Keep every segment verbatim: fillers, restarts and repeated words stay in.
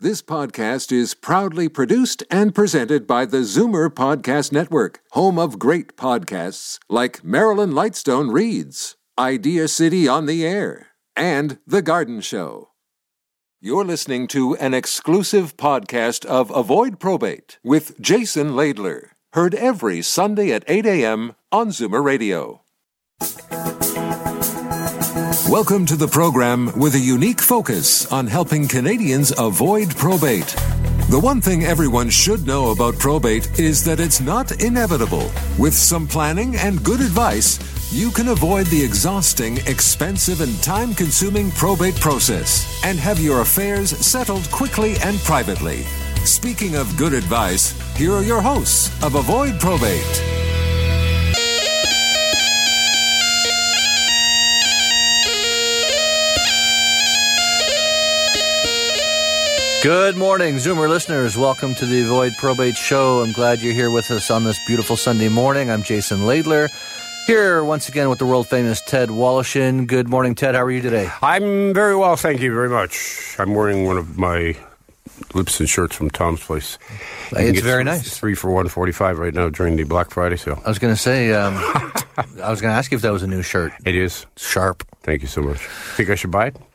This podcast is proudly produced and presented by the Zoomer Podcast Network, home of great podcasts like Marilyn Lightstone Reads, Idea City on the Air, and The Garden Show. You're listening to an exclusive podcast of Avoid Probate with Jason Laidler, heard every Sunday at eight a.m. on Zoomer Radio. Welcome to the program with a unique focus on helping Canadians avoid probate. The one thing everyone should know about probate is that it's not inevitable. With some planning and good advice, you can avoid the exhausting, expensive, and time-consuming probate process and have your affairs settled quickly and privately. Speaking of good advice, here are your hosts of Avoid Probate. Good morning, Zoomer listeners. Welcome to the Avoid Probate Show. I'm glad you're here with us on this beautiful Sunday morning. I'm Jason Laidler, here once again with the world-famous Ted Woloshyn. Good morning, Ted. How are you today? I'm very well, thank you very much. I'm wearing one of my Lipson shirts from Tom's Place. It's very nice. Three for one forty-five right now during the Black Friday sale. I was going to say, um, I was going to ask you if that was a new shirt. It is. Sharp. Thank you so much. Think I should buy it?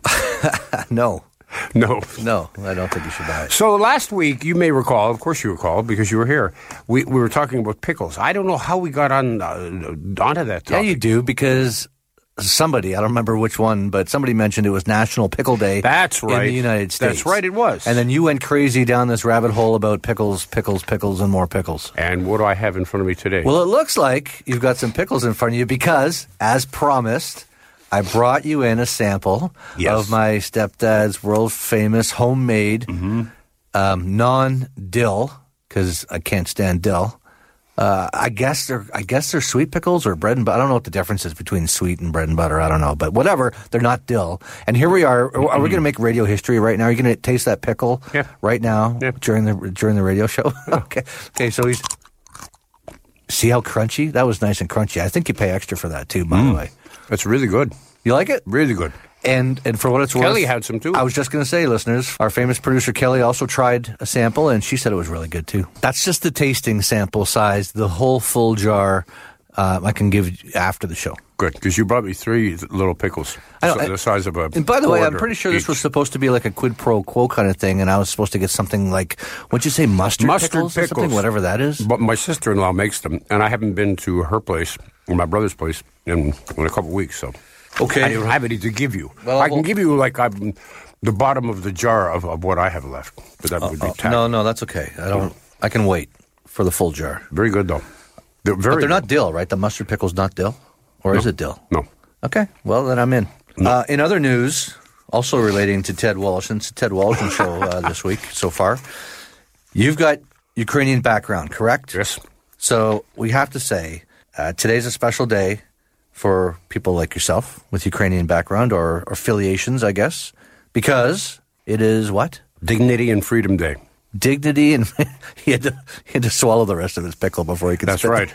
No. No. No, I don't think you should buy it. So last week, you may recall, of course you recall, because you were here, we, we were talking about pickles. I don't know how we got on uh, onto that topic. Yeah, you do, because somebody, I don't remember which one, but somebody mentioned it was National Pickle Day. That's right. In the United States. That's right, it was. And then you went crazy down this rabbit hole about pickles, pickles, pickles, and more pickles. And what do I have in front of me today? Well, it looks like you've got some pickles in front of you because, as promised, I brought you in a sample yes. of my stepdad's world-famous homemade mm-hmm. um, non-dill, because I can't stand dill. Uh, I guess they're I guess they're sweet pickles or bread and butter. I don't know what the difference is between sweet and bread and butter. I don't know, but whatever. They're not dill. And here we are. Are mm-hmm. we going to make radio history right now? Are you going to taste that pickle yeah. right now yeah. during the during the radio show? okay. Okay. So he's see how crunchy that was. Nice and crunchy. I think you pay extra for that too. By mm. the way. That's really good. You like it? Really good. And and for what it's worth, Kelly had some too. I was just going to say, listeners, our famous producer Kelly also tried a sample, and she said it was really good too. That's just the tasting sample size. The whole full jar uh, I can give you after the show. Good, because you brought me three little pickles, I know, so the size of a. And by the way, I'm pretty sure each. this was supposed to be like a quid pro quo kind of thing, and I was supposed to get something like, what'd you say, mustard, mustard pickles, pickles, or something, whatever that is. But my sister-in-law makes them, and I haven't been to her place or my brother's place in, in a couple of weeks, so. Okay. I don't have any to give you. Well, I can well, give you like I'm, the bottom of the jar of, of what I have left, but that uh, would be uh, tacky. No, no, that's okay. I don't. I can wait for the full jar. Very good though. They're very. But they're good. not dill, right? The mustard pickle's not dill, or no. is it dill? No. Okay. Well, then I'm in. No. Uh, in other news, also relating to Ted Woloshyn, it's a Ted Woloshyn show uh, this week so far. You've got Ukrainian background, correct? Yes. So we have to say uh, today's a special day for people like yourself with Ukrainian background or, or affiliations, I guess, because it is what? Dignity and Freedom Day. Dignity, and he had to he had to swallow the rest of his pickle before he could. That's spit right.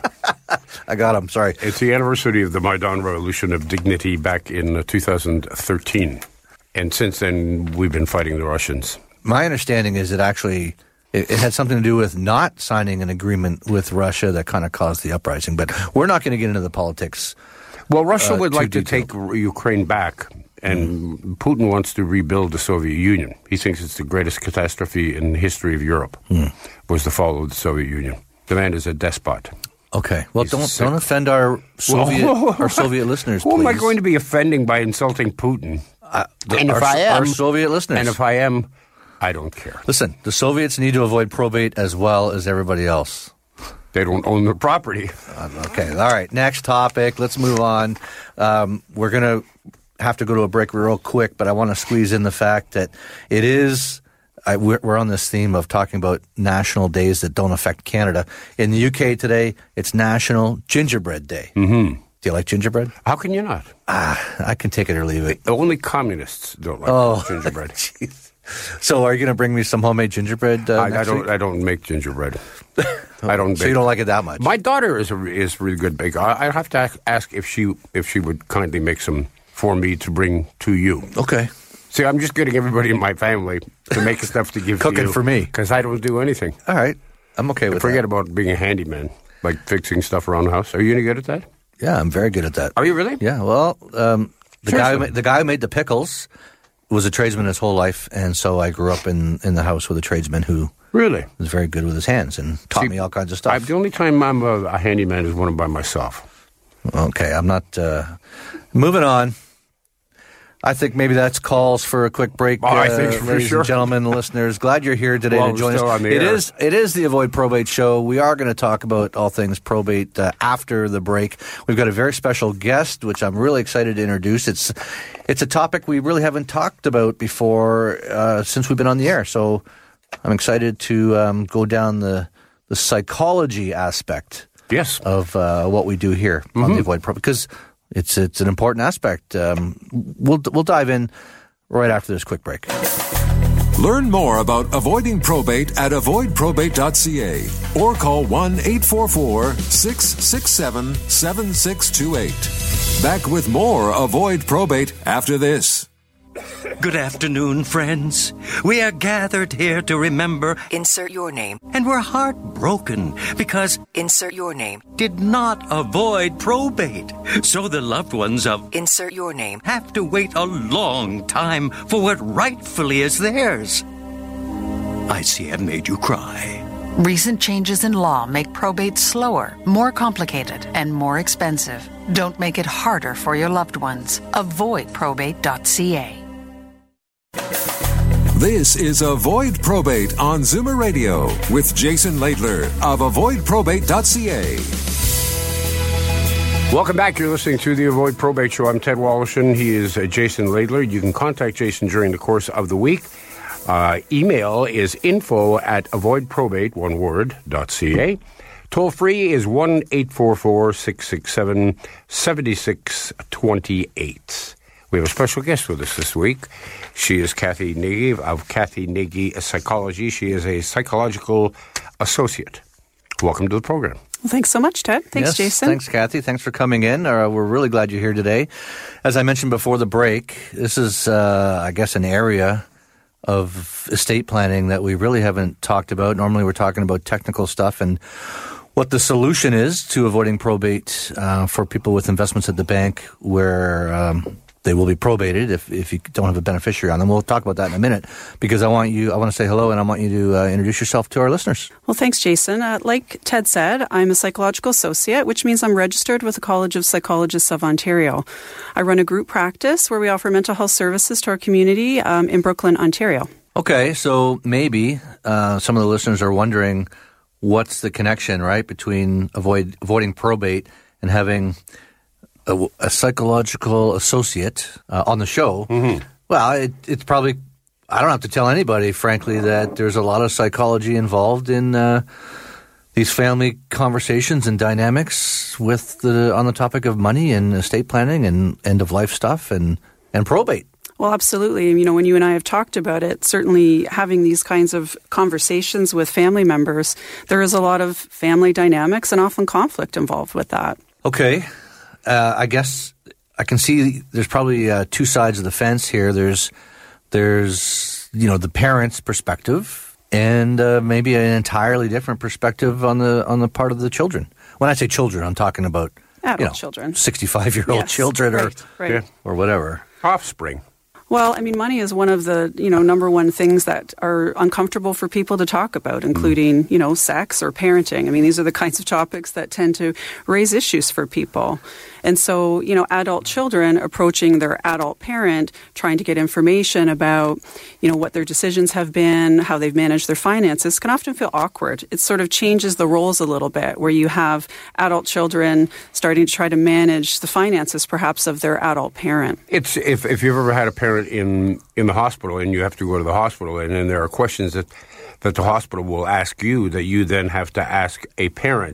I got him. Sorry. It's the anniversary of the Maidan Revolution of Dignity back in uh, two thousand thirteen, and since then we've been fighting the Russians. My understanding is it actually it, it had something to do with not signing an agreement with Russia that kind of caused the uprising. But we're not going to get into the politics. Well, Russia uh, would like to detailed. take Ukraine back. And mm. Putin wants to rebuild the Soviet Union. He thinks it's the greatest catastrophe in the history of Europe, mm. was the fall of the Soviet Union. The man is a despot. Okay. Well, He's don't sick. don't offend our Soviet Whoa. our Soviet listeners, Who please. am I going to be offending by insulting Putin? Uh, the, and if our, I am, our Soviet listeners. And if I am, I don't care. Listen, the Soviets need to avoid probate as well as everybody else. They don't own their property. Uh, okay. All right. Next topic. Let's move on. Um, we're going to have to go to a break real quick, but I want to squeeze in the fact that it is, I, we're, we're on this theme of talking about national days that don't affect Canada. In the U K today, it's National Gingerbread Day. Mm-hmm. Do you like gingerbread? How can you not? Ah, I can take it or leave it. Only communists don't like oh, gingerbread. So are you going to bring me some homemade gingerbread uh, I, next I don't. week? I don't make gingerbread. I don't. So bake. you don't like it that much? My daughter is a is a really good baker. I, I'd have to ask, ask if she if she would kindly make some for me to bring to you. Okay. See, I'm just getting everybody in my family to make stuff to give to you. Cooking for me. Because I don't do anything. All right. I'm okay with Forget that. about being a handyman, like fixing stuff around the house. Are you any good at that? Yeah, I'm very good at that. Are you really? Yeah, well, um, the Seriously? guy who made, the guy who made the pickles was a tradesman his whole life, and so I grew up in, in the house with a tradesman who Really? was very good with his hands and taught See, me all kinds of stuff. I, the only time I'm a, a handyman is when I'm by myself. Okay, I'm not... Uh, moving on. I think maybe that's calls for a quick break, Oh, I uh, think for ladies sure. and gentlemen, listeners. Glad you're here today Well, to we're join still us. on the It air. is it is the Avoid Probate Show. We are going to talk about all things probate uh, after the break. We've got a very special guest, which I'm really excited to introduce. It's it's a topic we really haven't talked about before uh, since we've been on the air. So I'm excited to um, go down the the psychology aspect Yes. of uh, what we do here Mm-hmm. on the Avoid Probate, because it's it's an important aspect. Um, we'll we'll dive in right after this quick break. Learn more about avoiding probate at avoid probate dot c a or call one eight four four, six six seven, seven six two eight. Back with more Avoid Probate after this. Good afternoon, friends. We are gathered here to remember, Insert your name. and we're heartbroken because Insert your name. did not avoid probate. So the loved ones of Insert your name. have to wait a long time for what rightfully is theirs. I see I've made you cry. Recent changes in law make probate slower, more complicated, and more expensive. Don't make it harder for your loved ones. avoid probate dot c a. This is Avoid Probate on Zoomer Radio with Jason Laidler of avoid probate dot c a. Welcome back. You're listening to the Avoid Probate Show. I'm Ted Wallishin. He is uh, Jason Laidler. You can contact Jason during the course of the week. Uh, email is info at avoid probate, one word, dot ca. Toll free is one eight four four, six six seven, seven six two eight. We have a special guest with us this week. She is Kathy Nagy of Kathy Nagy Psychology. She is a psychological associate. Welcome to the program. Well, thanks so much, Ted. Thanks, Yes, Jason. Thanks, Kathy. Thanks for coming in. Uh, we're really glad you're here today. As I mentioned before the break, this is, uh, I guess, an area of estate planning that we really haven't talked about. Normally we're talking about technical stuff and what the solution is to avoiding probate uh, for people with investments at the bank where um, they will be probated if, if you don't have a beneficiary on them. We'll talk about that in a minute because I want you, I want to say hello and I want you to uh, introduce yourself to our listeners. Well, thanks, Jason. Uh, like Ted said, I'm a psychological associate, which means I'm registered with the College of Psychologists of Ontario. I run a group practice where we offer mental health services to our community um, in Brooklyn, Ontario. Okay, so maybe uh, some of the listeners are wondering what's the connection, right, between avoid avoiding probate and having a, a psychological associate uh, on the show. Mm-hmm. Well, it, it's probably, I don't have to tell anybody, frankly, that there's a lot of psychology involved in uh, these family conversations and dynamics with the on the topic of money and estate planning and end of life stuff and, and probate. Well, absolutely. You know, when you and I have talked about it, certainly having these kinds of conversations with family members, there is a lot of family dynamics and often conflict involved with that. Okay. Uh, I guess I can see there's probably uh, two sides of the fence here. There's, there's you know, the parent's perspective and uh, maybe an entirely different perspective on the on the part of the children. When I say children, I'm talking about Adult you know, children. sixty-five-year-old Yes, children or, right, right. Yeah. or whatever. Offspring. Well, I mean, money is one of the, you know, number one things that are uncomfortable for people to talk about, including, you know, sex or parenting. I mean, these are the kinds of topics that tend to raise issues for people. And so, you know, adult children approaching their adult parent, trying to get information about, you know, what their decisions have been, how they've managed their finances, can often feel awkward. It sort of changes the roles a little bit, where you have adult children starting to try to manage the finances, perhaps, of their adult parent. It's if if you've ever had a parent in in the hospital and you have to go to the hospital and then there are questions that that the hospital will ask you that you then have to ask a parent.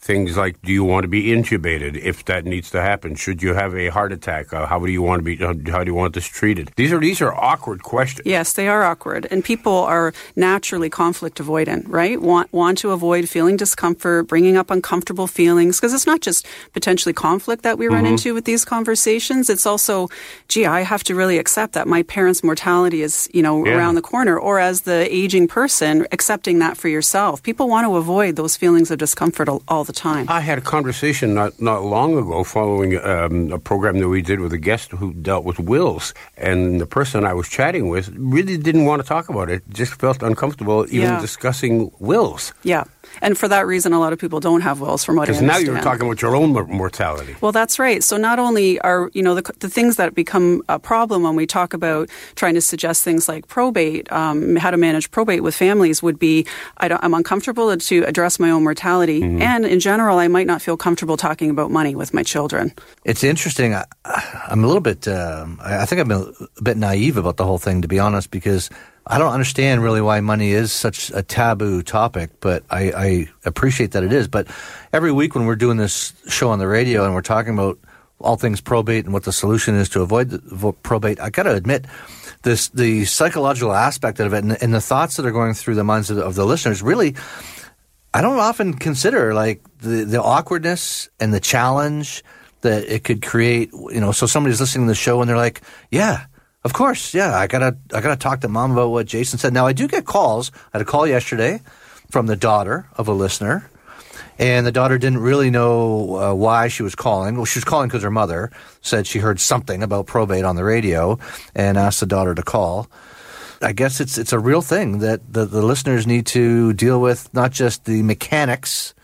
Things like, do you want to be intubated if that needs to happen? Should you have a heart attack? Uh, how do you want to be? How, how do you want this treated? These are these are awkward questions. Yes, they are awkward, and people are naturally conflict avoidant, right? Want want to avoid feeling discomfort, bringing up uncomfortable feelings, because it's not just potentially conflict that we run mm-hmm. into with these conversations. It's also, gee, I have to really accept that my parents' mortality is, you know, yeah. around the corner, or as the aging person, accepting that for yourself. People want to avoid those feelings of discomfort all, all the time. I had a conversation not, not long ago following um, a program that we did with a guest who dealt with wills, and the person I was chatting with really didn't want to talk about it, just felt uncomfortable even yeah. discussing wills. Yeah. And for that reason, a lot of people don't have wills, from what I understand. Because now you're talking about your own mortality. Well, that's right. So not only are, you know, the, the things that become a problem when we talk about trying to suggest things like probate, um, how to manage probate with families would be, I don't, I'm uncomfortable to address my own mortality. Mm-hmm. And in general, I might not feel comfortable talking about money with my children. It's interesting. I, I'm a little bit, uh, I think I've been a bit naive about the whole thing, to be honest, because I don't understand really why money is such a taboo topic, but I, I appreciate that it is. But every week when we're doing this show on the radio and we're talking about all things probate and what the solution is to avoid the, probate, I got to admit, this the psychological aspect of it and, and the thoughts that are going through the minds of the, of the listeners, really, I don't often consider like the, the awkwardness and the challenge that it could create. You know, so somebody's listening to the show and they're like, yeah, of course, yeah. I gotta, I gotta talk to Mom about what Jason said. Now, I do get calls. I had a call yesterday from the daughter of a listener, and the daughter didn't really know uh, why she was calling. Well, she was calling because her mother said she heard something about probate on the radio and asked the daughter to call. I guess it's it's a real thing that the, the listeners need to deal with, not just the mechanics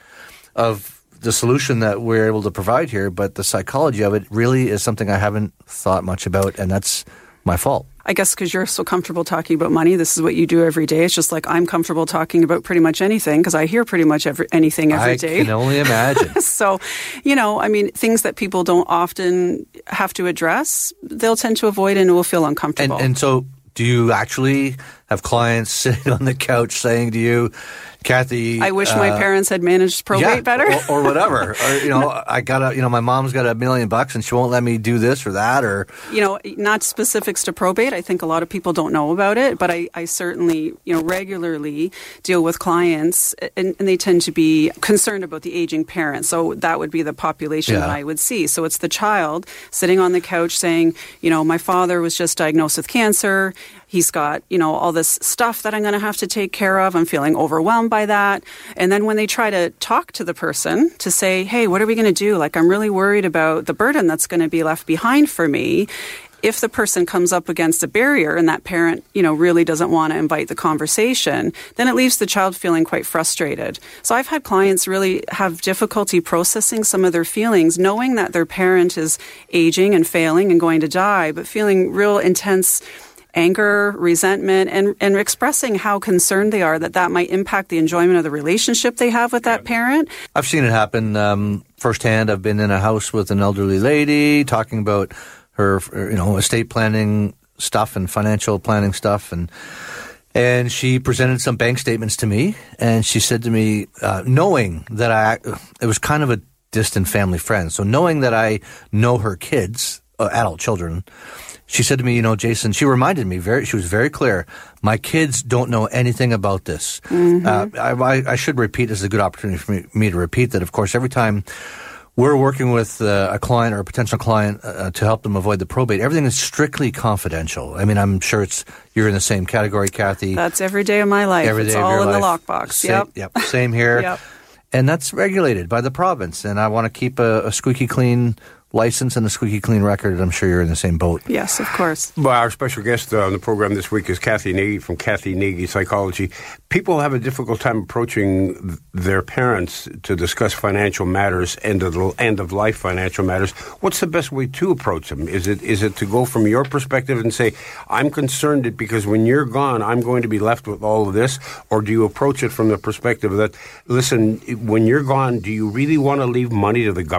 of the solution that we're able to provide here, but the psychology of it really is something I haven't thought much about, and that's my fault. I guess because you're so comfortable talking about money, this is what you do every day. It's just like I'm comfortable talking about pretty much anything because I hear pretty much every, anything every I day. I can only imagine. So, you know, I mean, things that people don't often have to address, they'll tend to avoid and will feel uncomfortable. And, and so do you actually have clients sitting on the couch saying to you, Kathy, I wish uh, my parents had managed probate yeah, better, or, or whatever. Or, you know, I got you know, my mom's got a million bucks and she won't let me do this or that, or you know, not specifics to probate. I think a lot of people don't know about it, but I, I certainly, you know, regularly deal with clients, and, and they tend to be concerned about the aging parent. So that would be the population yeah. that I would see. So it's the child sitting on the couch saying, you know, my father was just diagnosed with cancer. He's got, you know, all this stuff that I'm going to have to take care of. I'm feeling overwhelmed by that. And then when they try to talk to the person to say, hey, what are we going to do? Like, I'm really worried about the burden that's going to be left behind for me. If the person comes up against a barrier and that parent, you know, really doesn't want to invite the conversation, then it leaves the child feeling quite frustrated. So I've had clients really have difficulty processing some of their feelings, knowing that their parent is aging and failing and going to die, but feeling real intense anger, resentment, and, and expressing how concerned they are that that might impact the enjoyment of the relationship they have with that parent. I've seen it happen um, firsthand. I've been in a house with an elderly lady talking about her, you know, estate planning stuff and financial planning stuff, and and she presented some bank statements to me, and she said to me, uh, knowing that I, it was kind of a distant family friend, so knowing that I know her kids, uh, adult children. She said to me, you know, Jason, she reminded me, very. she was very clear, my kids don't know anything about this. Mm-hmm. Uh, I, I should repeat, this is a good opportunity for me, me to repeat that, of course, every time we're working with uh, a client or a potential client uh, to help them avoid the probate, everything is strictly confidential. I mean, I'm sure it's you're in the same category, Kathy. That's every day of my life. Every it's day all of your in life. the lockbox. Same, yep. yep. Same here. Yep. And that's regulated by the province. And I want to keep a, a squeaky clean license and a squeaky clean record. I'm sure you're in the same boat. Yes, of course. Well, our special guest uh, on the program this week is Kathy Nagy from Kathy Nagy Psychology. People have a difficult time approaching their parents to discuss financial matters, end of the, end of life financial matters. What's the best way to approach them? Is it is it to go from your perspective and say, I'm concerned that because when you're gone, I'm going to be left with all of this? Or do you approach it from the perspective that, listen, when you're gone, do you really want to leave money to the government?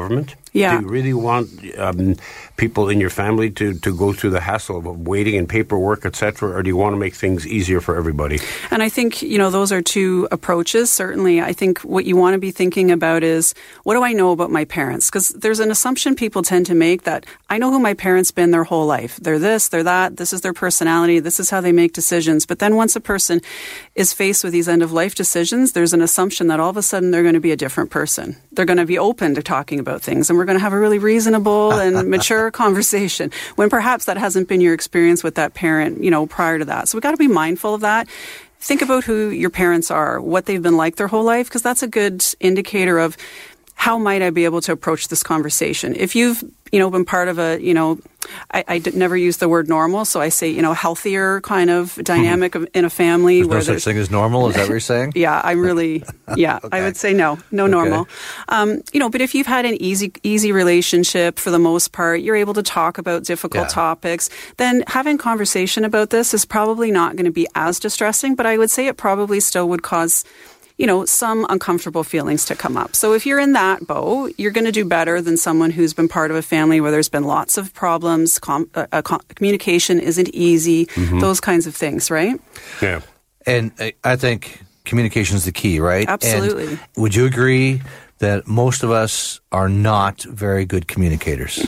Yeah. Do you really want um, people in your family to, to go through the hassle of waiting and paperwork, et cetera, or do you want to make things easier for everybody? And I think, you know, those are two approaches. Certainly, I think what you want to be thinking about is, what do I know about my parents? Because there's an assumption people tend to make that I know who my parents been their whole life. They're this, they're that, this is their personality, this is how they make decisions. But then once a person is faced with these end-of-life decisions, there's an assumption that all of a sudden they're going to be a different person. They're going to be open to talking about things, and we're going to have a really reasonable and mature conversation, when perhaps that hasn't been your experience with that parent, you know, prior to that. So we've got to be mindful of that. Think about who your parents are, what they've been like their whole life, because that's a good indicator of how might I be able to approach this conversation. If you've, you know, been part of a, you know, I, I d- never use the word normal, so I say, you know, healthier kind of dynamic of, in a family. There's where no there's such thing as normal, is that what you're saying? Yeah, I'm really, yeah, okay. I would say no, no normal. Okay. Um, you know, but if you've had an easy, easy relationship for the most part, you're able to talk about difficult Yeah. topics, then having conversation about this is probably not going to be as distressing, but I would say it probably still would cause, you know, some uncomfortable feelings to come up. So if you're in that boat, you're going to do better than someone who's been part of a family where there's been lots of problems, com- uh, uh, com- communication isn't easy, mm-hmm. those kinds of things, right? Yeah. And I- I think communication is the key, right? Absolutely. And would you agree that most of us are not very good communicators?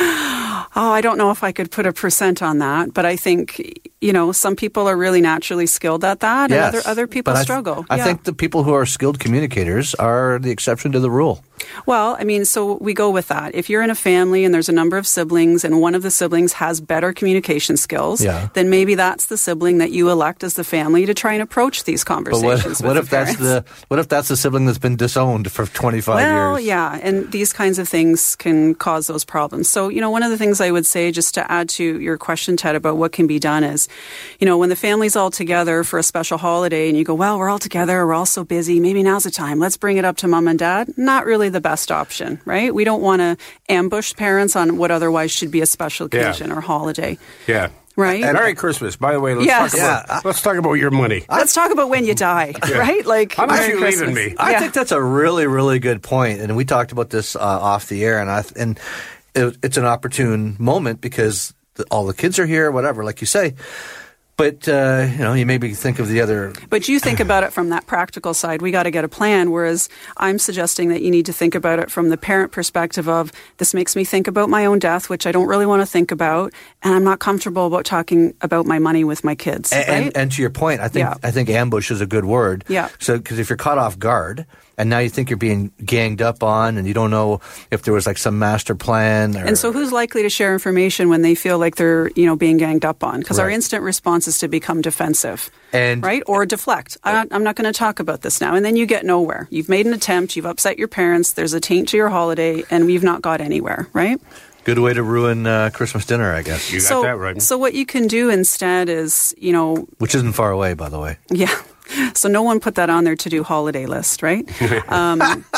Oh, I don't know if I could put a percent on that, but I think, you know, some people are really naturally skilled at that, Yes, and other other people but I th- struggle. I Yeah. think the people who are skilled communicators are the exception to the rule. Well, I mean, so we go with that. If you're in a family and there's a number of siblings and one of the siblings has better communication skills, Yeah. then maybe that's the sibling that you elect as the family to try and approach these But conversations what, what with if the that's parents. the what if that's the sibling that's been disowned for twenty-five Well, years? yeah, and these kinds of things can cause those problems. So, you know, one of the things I would say, just to add to your question, Ted, about what can be done is, you know, when the family's all together for a special holiday and you go, well, we're all together, we're all so busy, maybe now's the time, let's bring it up to mom and dad. Not really the best option, right? We don't want to ambush parents on what otherwise should be a special occasion Yeah. or holiday. Yeah. Right? And Merry Christmas. By the way, let's, Yes. talk, about, Yeah. let's talk about your money. Let's talk about when you die, right? Like, How much Merry you Christmas. leaving me? I Yeah. think that's a really, really good point, and we talked about this uh, off the air, and I and it, it's an opportune moment because the, all the kids are here, whatever, like you say. But uh, you know, you maybe think of the other. But you think about it from that practical side. We got to get a plan, whereas I'm suggesting that you need to think about it from the parent perspective of, this makes me think about my own death, which I don't really want to think about, and I'm not comfortable about talking about my money with my kids. And, right? and, and to your point, I think Yeah. I think ambush is a good word. Yeah. So because if you're caught off guard, and now you think you're being ganged up on, and you don't know if there was like some master plan. Or, And so who's likely to share information when they feel like they're, you know, being ganged up on? Because our Right. instant response is to become defensive. And- right? Or deflect. I'm not, I'm not going to talk about this now. And then you get nowhere. You've made an attempt. You've upset your parents. There's a taint to your holiday, and we've not got anywhere, right? good way to ruin uh, Christmas dinner, I guess. You got so, that right. So what you can do instead is, you know, Which isn't far away, by the way. yeah. So no one put that on their to-do holiday list, right? Um,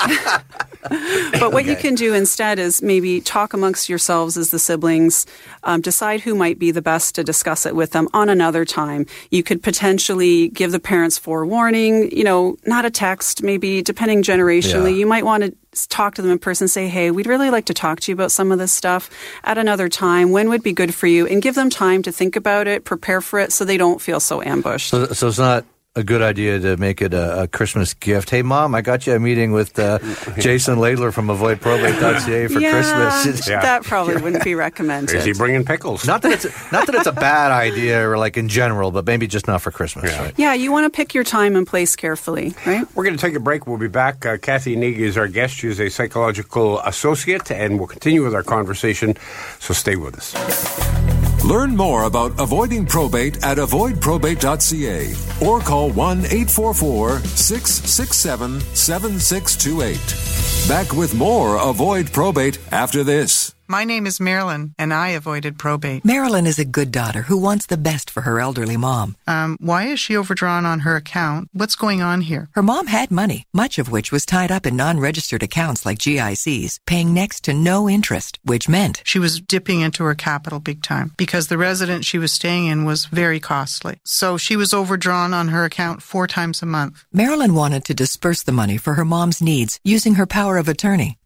but what you can do instead is maybe talk amongst yourselves as the siblings, um, decide who might be the best to discuss it with them on another time. You could potentially give the parents forewarning, you know, not a text, maybe depending generationally. Yeah. You might want to talk to them in person, say, hey, we'd really like to talk to you about some of this stuff at another time. When would be good for you? And give them time to think about it, prepare for it so they don't feel so ambushed. So, so it's not a good idea to make it a, a Christmas gift. Hey, Mom, I got you a meeting with uh, Jason Laidler from avoid probate dot c a for yeah, Christmas. Yeah. That probably wouldn't be recommended. Is he bringing pickles? Not that it's not that it's a bad idea or like in general, but maybe just not for Christmas. Yeah. Right? Yeah, you want to pick your time and place carefully, right? We're going to take a break. We'll be back. Uh, Kathy Neig is our guest. She is a psychological associate, and we'll continue with our conversation, so stay with us. Learn more about avoiding probate at avoid probate dot c a or call one eight four four, six six seven, seven six two eight. Back with more Avoid Probate after this. My name is Marilyn, and I avoided probate. Marilyn is a good daughter who wants the best for her elderly mom. Um, why is she overdrawn on her account? What's going on here? Her mom had money, much of which was tied up in non-registered accounts like G I Cs, paying next to no interest, which meant She was dipping into her capital big time because the residence she was staying in was very costly. So she was overdrawn on her account four times a month. Marilyn wanted to disperse the money for her mom's needs using her power of attorney.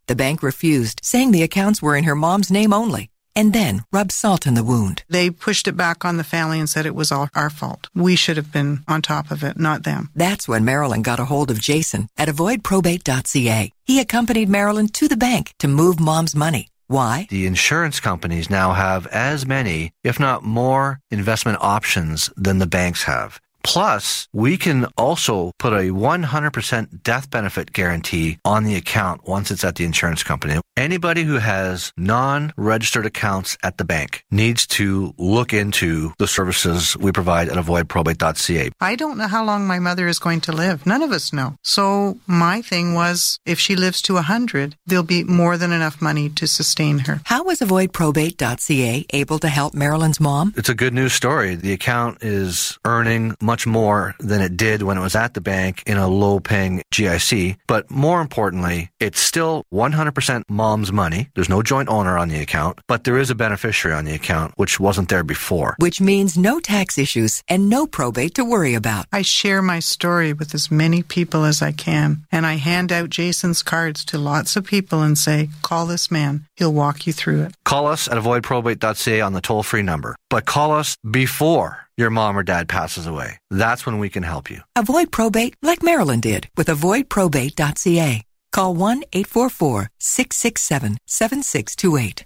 The bank refused, saying the accounts were in her mom's name only, and then rubbed salt in the wound. They pushed it back on the family and said it was all our fault. We should have been on top of it, not them. That's when Marilyn got a hold of Jason at avoid probate dot c a. He accompanied Marilyn to the bank to move mom's money. Why? The insurance companies now have as many, if not more, investment options than the banks have. Plus, we can also put a one hundred percent death benefit guarantee on the account once it's at the insurance company. Anybody who has non-registered accounts at the bank needs to look into the services we provide at avoid probate dot c a. I don't know how long my mother is going to live. None of us know. So my thing was, if she lives to one hundred, there'll be more than enough money to sustain her. How was avoid probate dot c a able to help Marilyn's mom? It's a good news story. The account is earning much more than it did when it was at the bank in a low-paying G I C. But more importantly, it's still one hundred percent mom's money. There's no joint owner on the account, but there is a beneficiary on the account, which wasn't there before. Which means no tax issues and no probate to worry about. I share my story with as many people as I can, and I hand out Jason's cards to lots of people and say, call this man. He'll walk you through it. Call us at avoid probate dot c a on the toll-free number, but call us before your mom or dad passes away. That's when we can help you. Avoid probate like Marilyn did with avoid probate dot c a. Call one eight four four, six six seven, seven six two eight.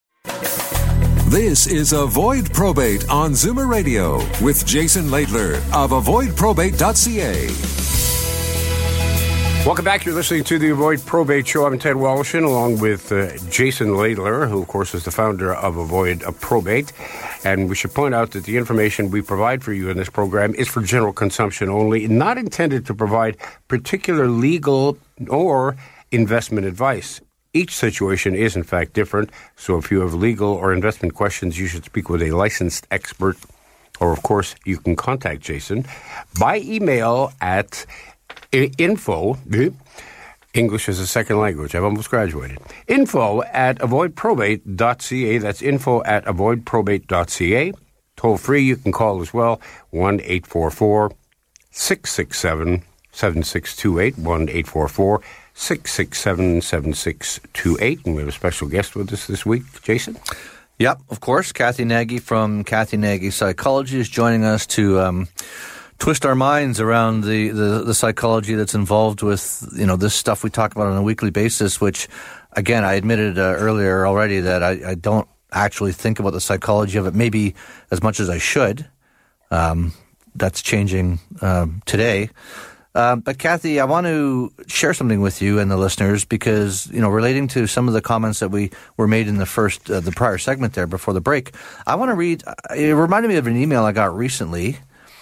This is Avoid Probate on Zoomer Radio with Jason Laidler of avoid probate dot c a. Welcome back. You're listening to the Avoid Probate Show. I'm Ted Walishin, along with uh, Jason Laidler, who, of course, is the founder of Avoid Probate. And we should point out that the information we provide for you in this program is for general consumption only, not intended to provide particular legal or investment advice. Each situation is, in fact, different. So if you have legal or investment questions, you should speak with a licensed expert. Or, of course, you can contact Jason by email at info, English as a second language. I've almost graduated. Info at avoid probate dot c a. That's info at avoid probate dot c a. Toll free, you can call as well, one eight four four, six six seven, seven six two eight, one eight four four, six six seven, seven six two eight. And we have a special guest with us this week, Jason. Yep, of course. Kathy Nagy from Kathy Nagy Psychology is joining us to um, twist our minds around the, the, the psychology that's involved with, you know, this stuff we talk about on a weekly basis, which, again, I admitted uh, earlier already that I, I don't actually think about the psychology of it maybe as much as I should. Um, that's changing um, today. Uh, but Kathy, I want to share something with you and the listeners because, you know, relating to some of the comments that we were made in the first, uh, the prior segment there before the break, I want to read, it reminded me of an email I got recently.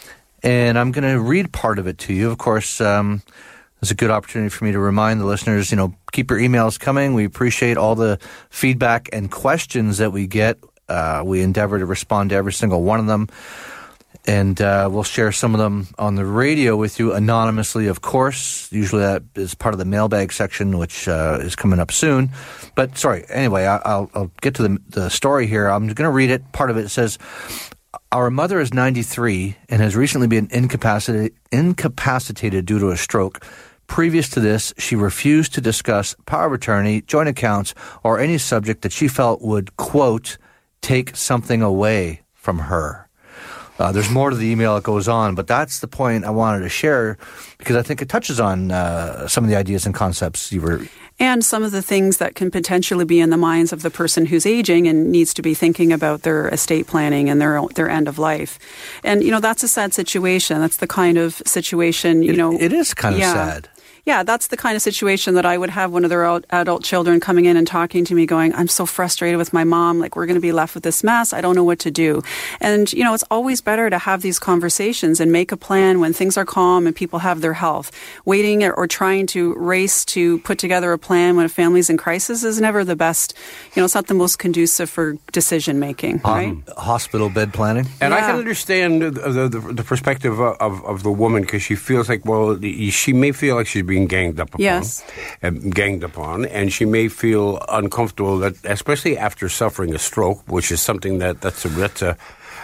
And I'm going to read part of it to you. Of course, um, it's a good opportunity for me to remind the listeners, you know, keep your emails coming. We appreciate all the feedback and questions that we get. Uh, we endeavor to respond to every single one of them. And uh, we'll share some of them on the radio with you anonymously, of course. Usually that is part of the mailbag section, which uh, is coming up soon. But, sorry, anyway, I, I'll, I'll get to the, the story here. I'm going to read it. Part of it says, our mother is ninety-three and has recently been incapacitated, incapacitated due to a stroke. Previous to this, she refused to discuss power of attorney, joint accounts, or any subject that she felt would, quote, take something away from her. Uh, there's more to the email that goes on, but that's the point I wanted to share because I think it touches on uh, some of the ideas and concepts you were... And some of the things that can potentially be in the minds of the person who's aging and needs to be thinking about their estate planning and their their end of life. And, you know, that's a sad situation. That's the kind of situation, you it, know... It is kind of yeah. sad. Yeah, that's the kind of situation that I would have one of their adult children coming in and talking to me going, I'm so frustrated with my mom. Like, we're going to be left with this mess. I don't know what to do. And, you know, it's always better to have these conversations and make a plan when things are calm and people have their health. Waiting or trying to race to put together a plan when a family's in crisis is never the best, you know, it's not the most conducive for decision making, right? Um, hospital bed planning. And yeah. I can understand the, the, the perspective of, of, of the woman because she feels like, well, she may feel like she's being ganged up upon, yes. and ganged upon, and she may feel uncomfortable that, especially after suffering a stroke, which is something that that's a that's a,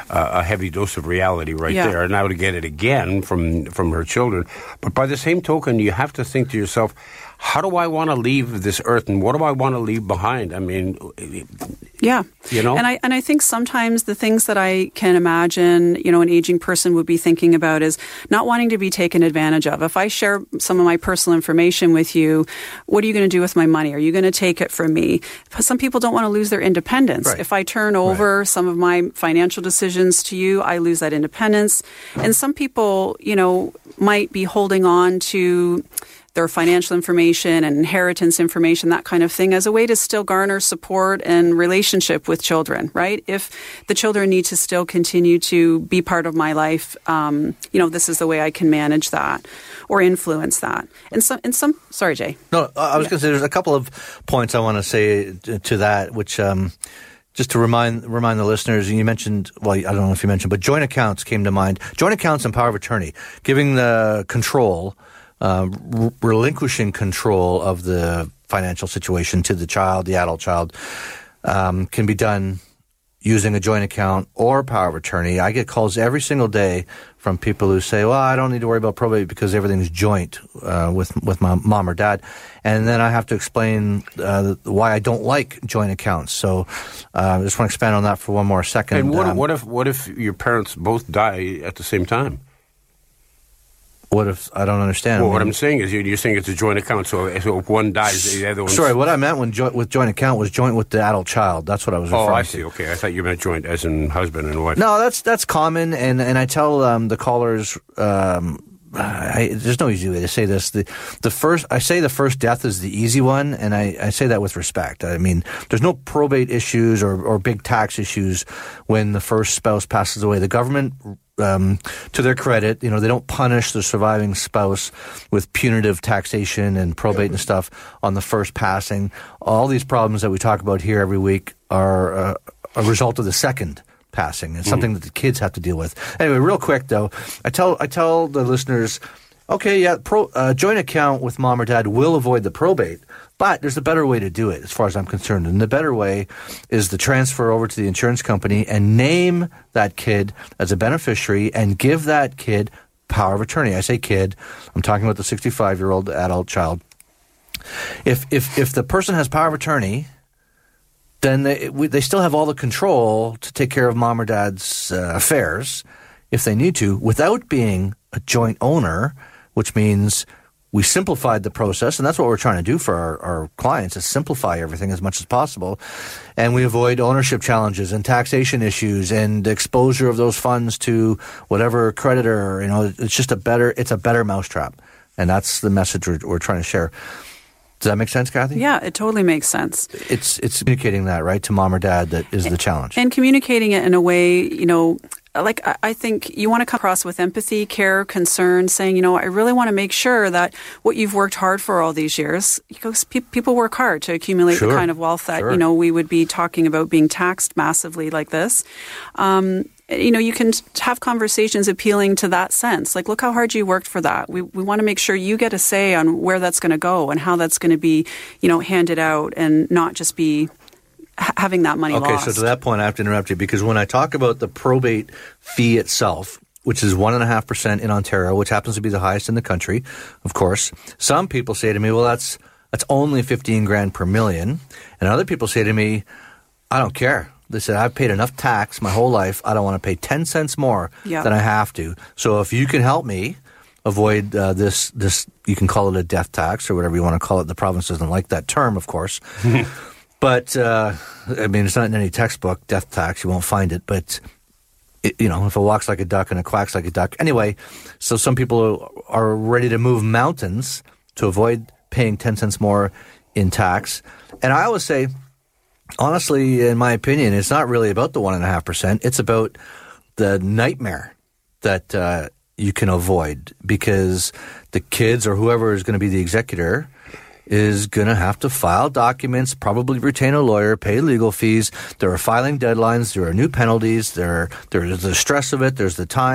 a heavy dose of reality right yeah. there. Now to get it again from from her children, but by the same token, you have to think to yourself, how do I want to leave this earth and what do I want to leave behind? I mean, yeah. You know? And I and I think sometimes the things that I can imagine, you know, an aging person would be thinking about is not wanting to be taken advantage of. If I share some of my personal information with you, what are you going to do with my money? Are you going to take it from me? Some people don't want to lose their independence. Right. If I turn over right. some of my financial decisions to you, I lose that independence. And some people, you know, might be holding on to their financial information and inheritance information, that kind of thing, as a way to still garner support and relationship with children, right? If the children need to still continue to be part of my life, um, you know, this is the way I can manage that or influence that. And some, and some, sorry, Jay. No, I was yeah. going to say there's a couple of points I want to say to that, which, um, just to remind remind the listeners, you mentioned, well, I don't know if you mentioned, but joint accounts came to mind. Joint accounts and power of attorney, giving the control, uh, r- relinquishing control of the financial situation to the child, the adult child, um, can be done using a joint account or power of attorney. I get calls every single day from people who say, well, I don't need to worry about probate because everything's joint uh, with with my mom or dad. And then I have to explain uh, why I don't like joint accounts. So uh, I just want to expand on that for one more second. And what, um, what if what if your parents both die at the same time? What if I don't understand? Well, I mean, what I'm saying is you're, you're saying it's a joint account, so, so if one dies, the other one... Sorry, what I meant when jo- with joint account was joint with the adult child. That's what I was referring to. Oh, I see. Okay, I thought you meant joint as in husband and wife. No, that's that's common, and, and I tell um, the callers... Um, I, there's no easy way to say this. The the first I say the first death is the easy one, and I, I say that with respect. I mean, there's no probate issues or, or big tax issues when the first spouse passes away. The government, um, to their credit, you know, they don't punish the surviving spouse with punitive taxation and probate and stuff on the first passing. All these problems that we talk about here every week are uh, a result of the second passing. It's something that the kids have to deal with. Anyway, real quick though, I tell I tell the listeners, okay, yeah, pro, uh, joint account with mom or dad will avoid the probate, but there's a better way to do it as far as I'm concerned. And the better way is to transfer over to the insurance company and name that kid as a beneficiary and give that kid power of attorney. I say kid, I'm talking about the sixty-five-year-old adult child. If if if the person has power of attorney, then they, we, they still have all the control to take care of mom or dad's uh, affairs if they need to without being a joint owner, which means we simplified the process, and that's what we're trying to do for our, our clients is simplify everything as much as possible. And we avoid ownership challenges and taxation issues and exposure of those funds to whatever creditor. You know, it's just a better, it's a better mousetrap. And that's the message we're, we're trying to share. Does that make sense, Kathy? Yeah, it totally makes sense. It's it's communicating that, right, to mom or dad that is the challenge. And communicating it in a way, you know, like I think you want to come across with empathy, care, concern, saying, you know, I really want to make sure that what you've worked hard for all these years, because pe- people work hard to accumulate sure. the kind of wealth that, sure. you know, we would be talking about being taxed massively like this. Um, you know, you can have conversations appealing to that sense. Like, look how hard you worked for that. We we want to make sure you get a say on where that's going to go and how that's going to be, you know, handed out and not just be ha- having that money okay, lost. so to that point, I have to interrupt you because when I talk about the probate fee itself, which is one point five percent in Ontario, which happens to be the highest in the country, of course, some people say to me, well, that's that's only fifteen grand per million. And other people say to me, I don't care. They said, I've paid enough tax my whole life. I don't want to pay ten cents more yeah. than I have to. So if you can help me avoid uh, this, this, you can call it a death tax or whatever you want to call it. The province doesn't like that term, of course. But, uh, I mean, it's not in any textbook, death tax. You won't find it. But, it, you know, if it walks like a duck and it quacks like a duck. Anyway, so some people are ready to move mountains to avoid paying ten cents more in tax. And I always say, honestly, in my opinion, it's not really about the one and a half percent. It's about the nightmare that uh, you can avoid because the kids or whoever is going to be the executor is going to have to file documents, probably retain a lawyer, pay legal fees. There are filing deadlines. There are new penalties. There, there's the stress of it. There's the time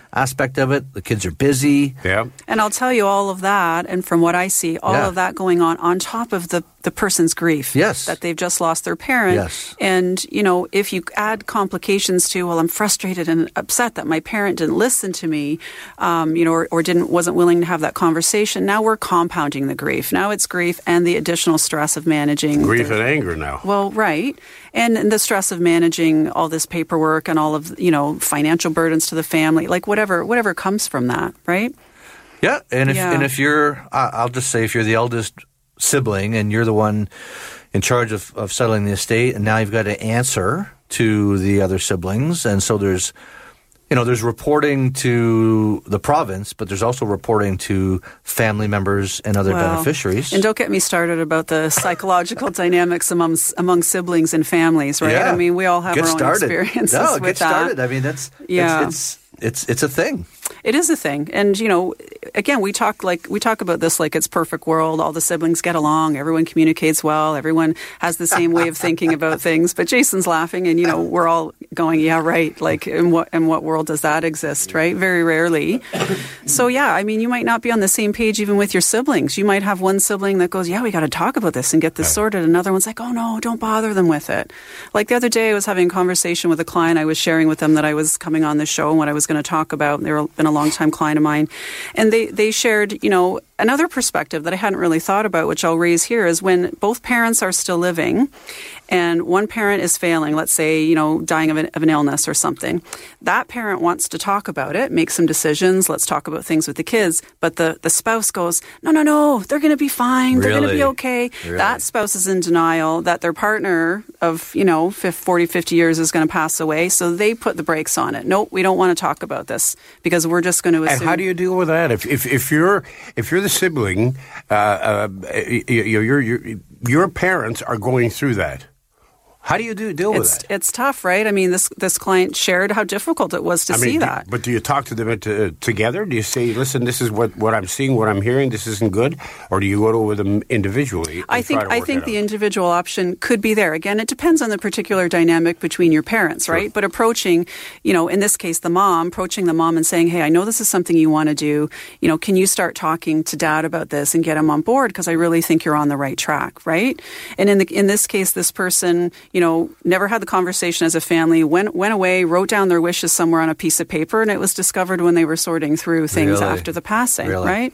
aspect of it. The kids are busy. Yeah. And I'll tell you all of that, and from what I see, all Yeah. of that going on on top of the, the person's grief. Yes. That they've just lost their parent. Yes. And, you know, if you add complications to, well, I'm frustrated and upset that my parent didn't listen to me, um, you know, or, or didn't wasn't willing to have that conversation, now we're compounding the grief. Now it's grief and the additional stress of managing. Grief their, and anger now. Well, right. And, and the stress of managing all this paperwork and all of, you know, financial burdens to the family, like whatever whatever comes from that, right? Yeah, and if Yeah. and if you're, uh, I'll just say, if you're the eldest sibling and you're the one in charge of, of settling the estate, and now you've got to answer to the other siblings, and so there's, you know, there's reporting to the province, but there's also reporting to family members and other Well, beneficiaries. And don't get me started about the psychological dynamics among among siblings and families, right? Yeah. I mean, we all have Get our own started. experiences no, with get that. started. I mean, that's Yeah. it's, it's it's it's a thing. It is a thing. And, you know, again, we talk like we talk about this like it's perfect world. All the siblings get along. Everyone communicates well. Everyone has the same way of thinking about things. But Jason's laughing and, you know, we're all going, yeah, right. Like in what in what world does that exist, right? Very rarely. So, yeah, I mean, you might not be on the same page even with your siblings. You might have one sibling that goes, yeah, we got to talk about this and get this sorted. Another one's like, oh, no, don't bother them with it. Like the other day I was having a conversation with a client. I was sharing with them that I was coming on the show and what I was going to talk about. They've been a long-time client of mine. And they, they shared, you know, another perspective that I hadn't really thought about, which I'll raise here, is when both parents are still living and one parent is failing, let's say, you know, dying of an, of an illness or something, that parent wants to talk about it, make some decisions, let's talk about things with the kids, but the, the spouse goes, no, no, no, they're going to be fine, they're going to Really? be okay. Really? That spouse is in denial that their partner of, you know, forty, fifty years is going to pass away, so they put the brakes on it. Nope, we don't want to talk about this because we're just going to assume. And how do you deal with that? If if, if you're if you're the sibling, uh, uh, you, your your your parents are going through that. How do you do deal with It's that? it's tough, right? I mean, this this client shared how difficult it was to I see mean, do- that. but do you talk to them at, uh, together? Do you say, "Listen, this is what, what I'm seeing, what I'm hearing. This isn't good," or do you go to with them individually? I and think try to I work think it the out? individual option could be there. Again, it depends on the particular dynamic between your parents, right? But approaching, you know, in this case, the mom, approaching the mom and saying, "Hey, I know this is something you want to do. You know, can you start talking to dad about this and get him on board? Because I really think you're on the right track, right?" And in the in this case, this person, you know, never had the conversation as a family, went went away, wrote down their wishes somewhere on a piece of paper, and it was discovered when they were sorting through things Really? after the passing, Really? right?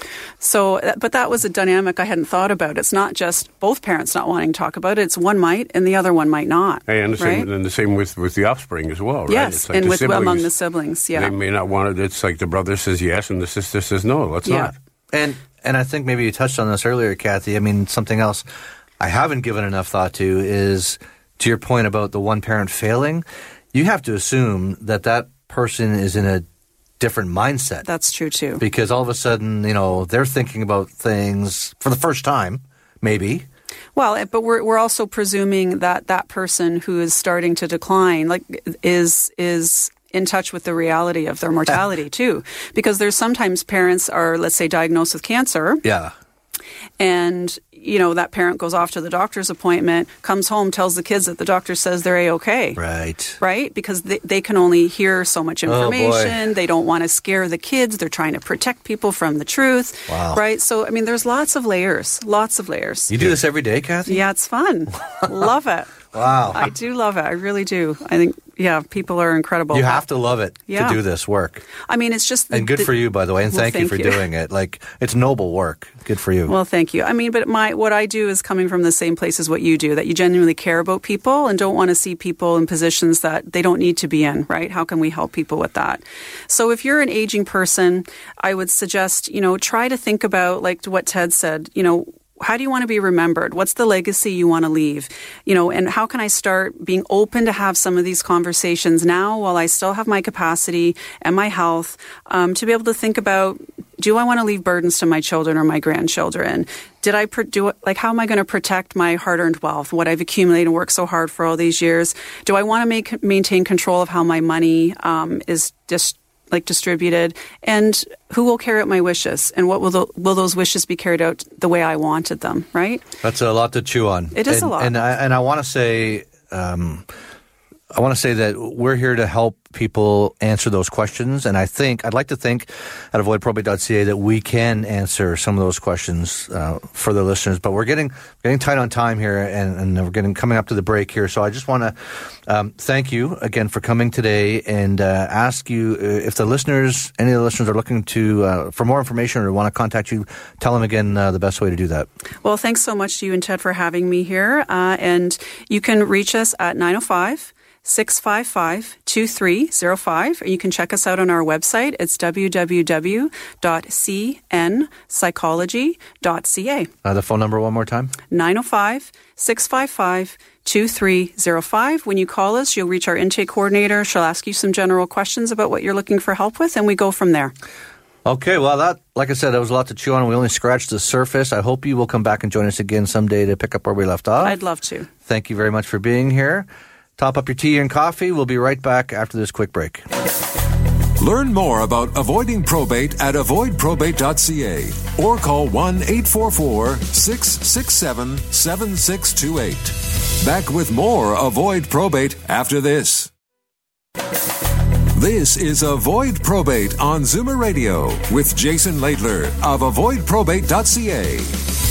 So, but that was a dynamic I hadn't thought about. It's not just both parents not wanting to talk about it. It's one might and the other one might not. And the same, right? and the same with, with the offspring as well, right? Yes, It's like and the with siblings, among the siblings, yeah. They may not want it. It's like the brother says yes and the sister says no. Let's Yeah. not. And and I think maybe you touched on this earlier, Kathy. I mean, something else I haven't given enough thought to is, to your point about the one parent failing, you have to assume that that person is in a different mindset. That's true too. Because all of a sudden, you know, they're thinking about things for the first time, maybe. Well, it- but we're we're also presuming that that person who is starting to decline, like, is is in touch with the reality of their mortality too. Because there's sometimes parents are, let's say, diagnosed with cancer. Yeah. And, you know, that parent goes off to the doctor's appointment, comes home, tells the kids that the doctor says they're A-okay. Right. Right? Because they, they can only hear so much Oh, boy. information. They don't want to scare the kids. They're trying to protect people from the truth. Wow. Right? So, I mean, there's lots of layers. Lots of layers. You do this every day, Kathy? Yeah, it's fun. Love it. Wow. I do love it. I really do. I think, yeah, people are incredible. You have to love it Yeah. to do this work. I mean, it's just... And good the- for you, by the way, and Well, thank, you thank for you. doing it. Like, it's noble work. Good for you. Well, thank you. I mean, but my what I do is coming from the same place as what you do, that you genuinely care about people and don't want to see people in positions that they don't need to be in, right? How can we help people with that? So if you're an aging person, I would suggest, you know, try to think about, like what Ted said, you know, how do you want to be remembered? What's the legacy you want to leave? You know, and how can I start being open to have some of these conversations now while I still have my capacity and my health um, to be able to think about, do I want to leave burdens to my children or my grandchildren? Did I pro- do it, like, how am I going to protect my hard-earned wealth, what I've accumulated and worked so hard for all these years? Do I want to make maintain control of how my money um, is just like distributed, and who will carry out my wishes, and what will the, will those wishes be carried out the way I wanted them, right? That's a lot to chew on. It is and, a lot. And I, and I want to say, um, I want to say that we're here to help people answer those questions, and I think, I'd like to think at avoid probate dot c a that we can answer some of those questions uh, for the listeners, but we're getting getting tight on time here, and, and we're getting coming up to the break here, so I just want to um, thank you again for coming today and uh, ask you if the listeners, any of the listeners are looking to, uh, for more information or want to contact you, tell them again uh, the best way to do that. Well, thanks so much to you and Ted for having me here, uh, and you can reach us at nine oh five, six five five, two three oh five. You can check us out on our website. It's w w w dot c n psychology dot c a. Uh, the phone number one more time? nine oh five, six five five, two three oh five. When you call us, you'll reach our intake coordinator. She'll ask you some general questions about what you're looking for help with, and we go from there. Okay, well, that, like I said, that was a lot to chew on. We only scratched the surface. I hope you will come back and join us again someday to pick up where we left off. I'd love to. Thank you very much for being here. Top up your tea and coffee. We'll be right back after this quick break. Learn more about avoiding probate at avoid probate dot c a or call one eight four four, six six seven, seven six two eight. Back with more Avoid Probate after this. This is Avoid Probate on Zoomer Radio with Jason Laidler of avoid probate dot c a.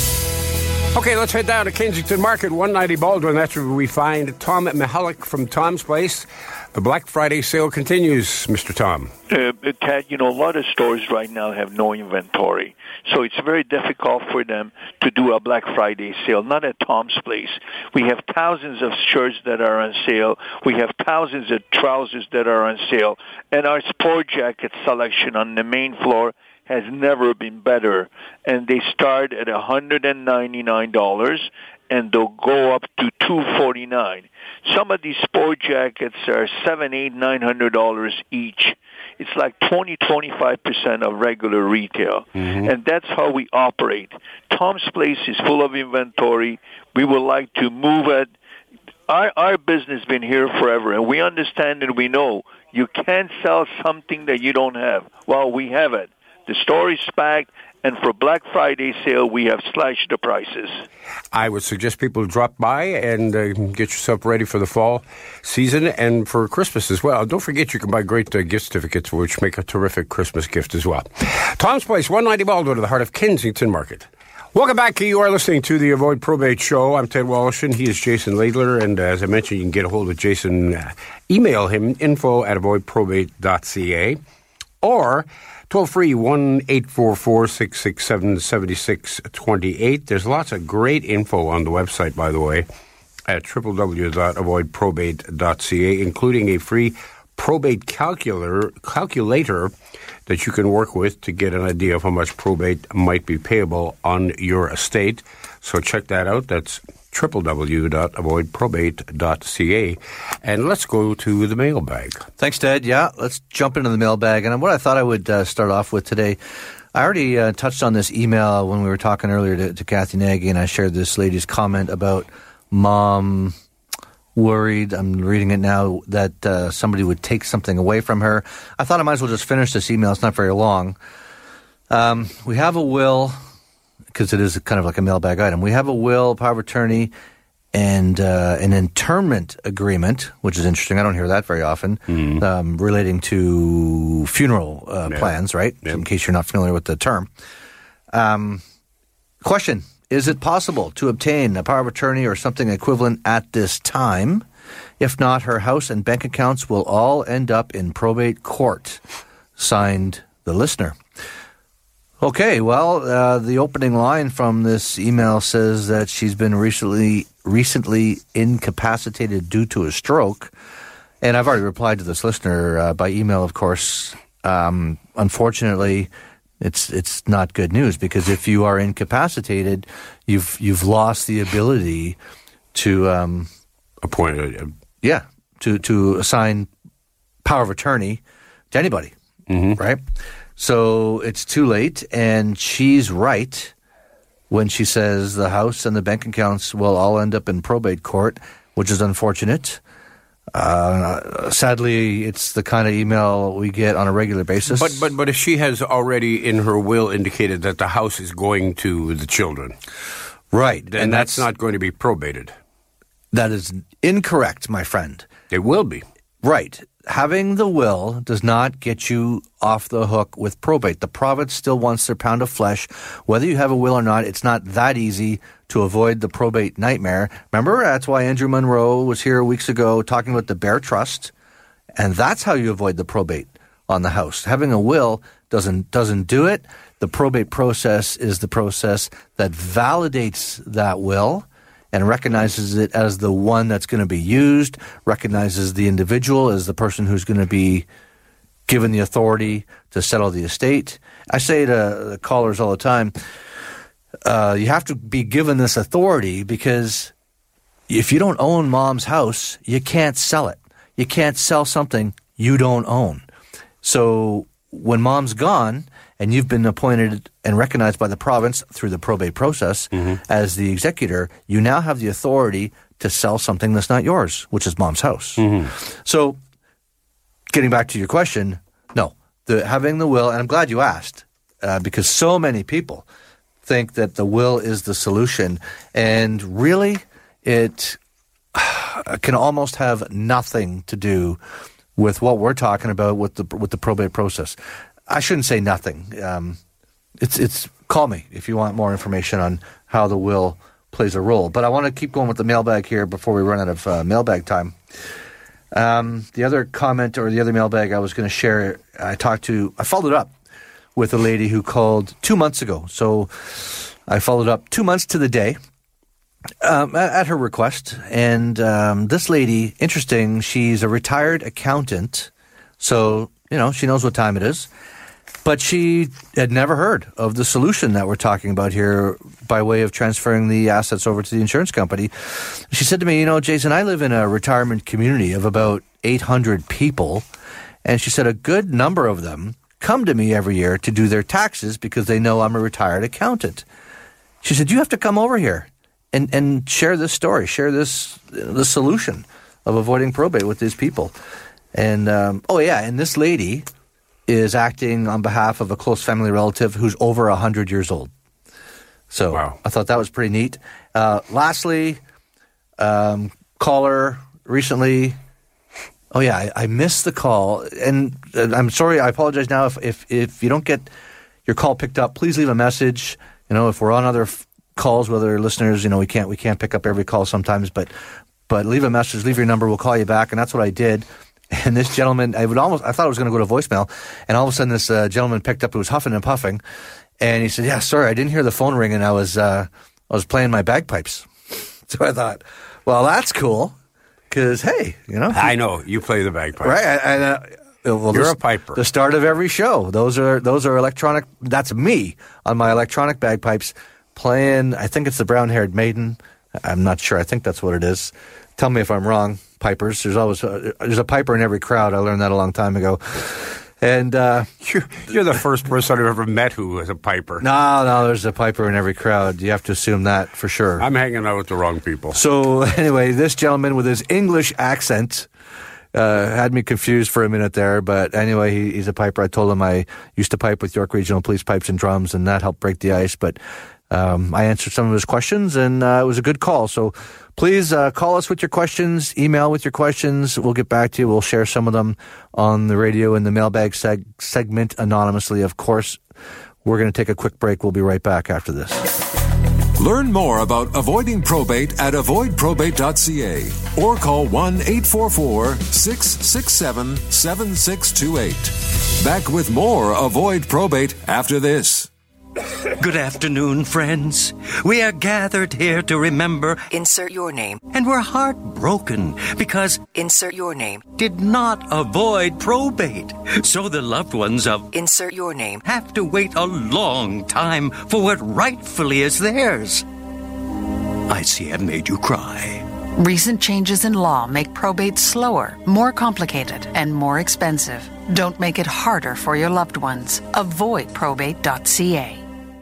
Okay, let's head down to Kensington Market, one ninety Baldwin. That's where we find Tom Mihalik from Tom's Place. The Black Friday sale continues, Mister Tom. Uh, Ted, you know, a lot of stores right now have no inventory. So it's very difficult for them to do a Black Friday sale, not at Tom's Place. We have thousands of shirts that are on sale. We have thousands of trousers that are on sale. And our sport jacket selection on the main floor has never been better. And they start at one hundred ninety-nine dollars, and they'll go up to two hundred forty-nine dollars. Some of these sport jackets are seven, eight, nine hundred dollars each. It's like twenty, twenty-five percent of regular retail. Mm-hmm. And that's how we operate. Tom's Place is full of inventory. We would like to move it. Our, our business has been here forever, and we understand and we know you can't sell something that you don't have. Well, we have it. The store is packed, and for Black Friday sale, we have slashed the prices. I would suggest people drop by and uh, get yourself ready for the fall season and for Christmas as well. Don't forget you can buy great uh, gift certificates, which make a terrific Christmas gift as well. Tom's Place, one ninety Baldwin, to the heart of Kensington Market. Welcome back. You are listening to the Avoid Probate Show. I'm Ted Wallish, and he is Jason Laidler. And uh, as I mentioned, you can get a hold of Jason. Uh, email him, info at avoid probate dot c a, or toll free, one eight four four, six six seven, seven six two eight. There's lots of great info on the website, by the way, at w w w dot avoid probate dot c a, including a free probate calculator, calculator that you can work with to get an idea of how much probate might be payable on your estate. So check that out. That's w w w dot avoid probate dot c a. And let's go to the mailbag. Thanks, Ted. Yeah, let's jump into the mailbag. And what I thought I would uh, start off with today, I already uh, touched on this email when we were talking earlier to, to Kathy Nagy, and I shared this lady's comment about mom worried, I'm reading it now, that uh, somebody would take something away from her. I thought I might as well just finish this email. It's not very long. Um, we have a will, because it is kind of like a mailbag item. We have a will, power of attorney, and uh, an interment agreement, which is interesting. I don't hear that very often, mm. um, relating to funeral uh, yeah. plans, right? Yeah. In case you're not familiar with the term. Um, question, is it possible to obtain a power of attorney or something equivalent at this time? If not, her house and bank accounts will all end up in probate court. Signed, the listener. Okay, well, uh, the opening line from this email says that she's been recently recently incapacitated due to a stroke. And I've already replied to this listener uh, by email, of course. Um, unfortunately, it's it's not good news, because if you are incapacitated, you've you've lost the ability to um, appoint a yeah to to assign power of attorney to anybody, mm-hmm. right? So it's too late, and she's right when she says the house and the bank accounts will all end up in probate court, which is unfortunate. Uh, sadly, it's the kind of email we get on a regular basis. But but but if she has already in her will indicated that the house is going to the children, right, then and that's, that's not going to be probated. That is incorrect, my friend. It will be. Right. Having the will does not get you off the hook with probate. The province still wants their pound of flesh. Whether you have a will or not, it's not that easy to avoid the probate nightmare. Remember, that's why Andrew Monroe was here weeks ago talking about the Bear Trust, and that's how you avoid the probate on the house. Having a will doesn't doesn't do it. The probate process is the process that validates that will and recognizes it as the one that's going to be used, recognizes the individual as the person who's going to be given the authority to settle the estate. I say to the callers all the time, uh, you have to be given this authority because if you don't own mom's house, you can't sell it. You can't sell something you don't own. So when mom's gone and you've been appointed and recognized by the province through the probate process mm-hmm. as the executor, you now have the authority to sell something that's not yours, which is mom's house. Mm-hmm. So getting back to your question, no, the, having the will, and I'm glad you asked, uh, because so many people think that the will is the solution, and really it can almost have nothing to do with what we're talking about with the with the probate process. I shouldn't say nothing. Um, it's it's call me if you want more information on how the will plays a role. But I want to keep going with the mailbag here before we run out of uh, mailbag time. Um, the other comment or the other mailbag I was going to share, I talked to, I followed up with a lady who called two months ago. So I followed up two months to the day. Um, at, at her request. And um, this lady, interesting, she's a retired accountant. So, you know, she knows what time it is. But she had never heard of the solution that we're talking about here by way of transferring the assets over to the insurance company. She said to me, you know, Jason, I live in a retirement community of about eight hundred people. And she said a good number of them come to me every year to do their taxes because they know I'm a retired accountant. She said, you have to come over here. And, and share this story, share this the solution of avoiding probate with these people. And, um, oh yeah, and this lady is acting on behalf of a close family relative who's over one hundred years old. So wow. I thought that was pretty neat. Uh, lastly, um, caller recently, oh yeah, I, I missed the call. And uh, I'm sorry, I apologize now if, if, if you don't get your call picked up, please leave a message. You know, if we're on other f- calls with other listeners, you know, we can't we can't pick up every call sometimes, but but leave a message, leave your number, we'll call you back, and that's what I did. And this gentleman, I would almost I thought it was going to go to voicemail, and all of a sudden this uh, gentleman picked up who was huffing and puffing, and he said, "Yeah, sorry, I didn't hear the phone ring, and I was uh, I was playing my bagpipes." So I thought, well, that's cool, because hey, you know, I know you play the bagpipes, right? And, uh, well, You're the, a piper. The start of every show. Those are those are electronic. That's me on my electronic bagpipes. Playing, I think it's the Brown-Haired Maiden. I'm not sure. I think that's what it is. Tell me if I'm wrong, pipers. There's always a, there's a piper in every crowd. I learned that a long time ago. And uh, you're, you're the first person I've ever met who was a piper. No, no, there's a piper in every crowd. You have to assume that for sure. I'm hanging out with the wrong people. So anyway, this gentleman with his English accent uh, had me confused for a minute there. But anyway, he, he's a piper. I told him I used to pipe with York Regional Police pipes and drums, and that helped break the ice. But Um, I answered some of his questions, and uh, it was a good call. So please uh, call us with your questions, email with your questions. We'll get back to you. We'll share some of them on the radio in the mailbag seg- segment anonymously, of course. We're going to take a quick break. We'll be right back after this. Learn more about avoiding probate at avoid probate dot c a or call one eight four four, six six seven, seven six two eight. Back with more Avoid Probate after this. Good afternoon, friends. We are gathered here to remember... Insert your name. And we're heartbroken because... Insert your name. ...did not avoid probate. So the loved ones of... Insert your name. ...have to wait a long time for what rightfully is theirs. I see I've made you cry. Recent changes in law make probate slower, more complicated, and more expensive. Don't make it harder for your loved ones. avoid probate dot c a.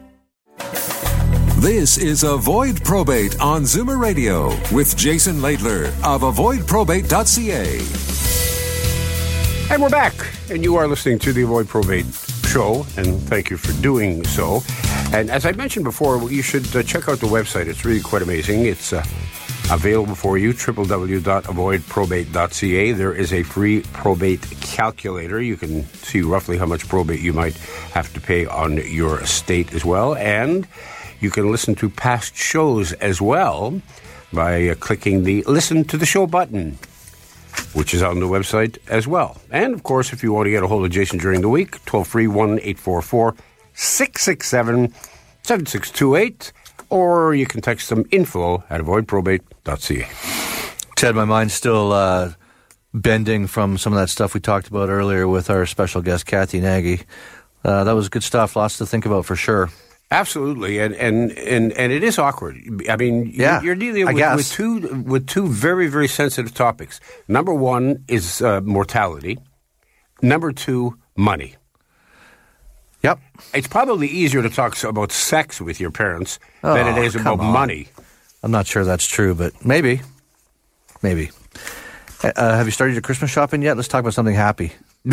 This is Avoid Probate on Zoomer Radio with Jason Laidler of avoid probate dot c a. And we're back, and you are listening to the Avoid Probate show, and thank you for doing so. And as I mentioned before, you should uh, check out the website. It's really quite amazing. It's uh, available for you, w w w dot avoid probate dot c a. There is a free probate calculator. You can see roughly how much probate you might have to pay on your estate as well. And you can listen to past shows as well by uh, clicking the Listen to the Show button, which is on the website as well. And, of course, if you want to get a hold of Jason during the week, toll-free one eight four four, six six seven, seven six two eight, or you can text them info at avoid probate dot c a. Ted, my mind's still uh, bending from some of that stuff we talked about earlier with our special guest, Kathy Nagy. Uh, that was good stuff. Lots to think about for sure. Absolutely, and and, and, and it is awkward. I mean, yeah, you're dealing with, with two with two very, very sensitive topics. Number one is uh, mortality. Number two, money. Yep. It's probably easier to talk about sex with your parents oh, than it is about on. money. I'm not sure that's true, but maybe. Maybe. Uh, have you started your Christmas shopping yet? Let's talk about something happy.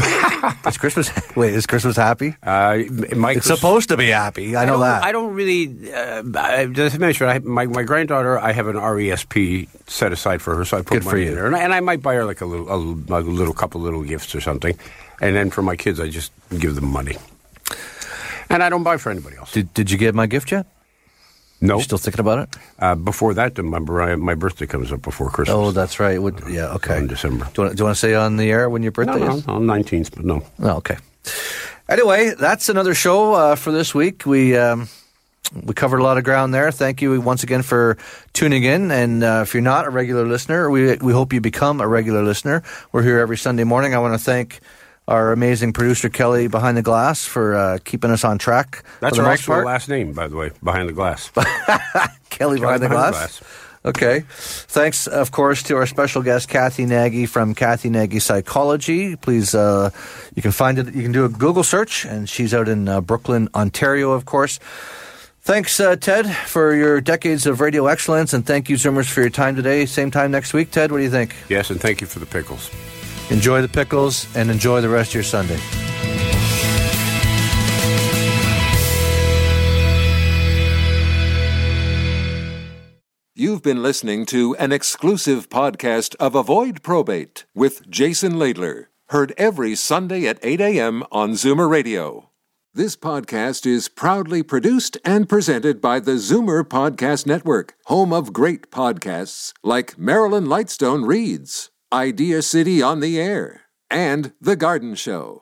Is Christmas wait? Is Christmas happy? Uh, my it's Chris- supposed to be happy. I know I that. I don't really. Uh, I, just to mention, I, my my granddaughter, I have an R E S P set aside for her, so I put Good money for you. in there, and I, and I might buy her like a little, a, a little couple little gifts or something, and then for my kids, I just give them money, and I don't buy for anybody else. Did Did you get my gift yet? No. You still thinking about it? Uh, before that, remember, I, my birthday comes up before Christmas. Oh, that's right. Would, yeah, okay. In December. Do you, want, do you want to say on the air when your birthday no, is? No, on nineteenth, but no. Oh, okay. Anyway, that's another show uh, for this week. We um, we covered a lot of ground there. Thank you once again for tuning in. And uh, if you're not a regular listener, we we hope you become a regular listener. We're here every Sunday morning. I want to thank our amazing producer, Kelly, behind the glass, for uh, keeping us on track. That's for the her most actual part. last name, by the way, behind the glass. Kelly behind, the, behind glass? the glass. Okay. Thanks, of course, to our special guest, Kathy Nagy from Kathy Nagy Psychology. Please, uh, you can find it. You can do a Google search, and she's out in uh, Brooklyn, Ontario, of course. Thanks, uh, Ted, for your decades of radio excellence, and thank you, Zoomers, for your time today. Same time next week. Ted, what do you think? Yes, and thank you for the pickles. Enjoy the pickles, and enjoy the rest of your Sunday. You've been listening to an exclusive podcast of Avoid Probate with Jason Laidler. Heard every Sunday at eight a.m. on Zoomer Radio. This podcast is proudly produced and presented by the Zoomer Podcast Network, home of great podcasts like Marilyn Lightstone Reads, Idea City on the Air, and The Garden Show.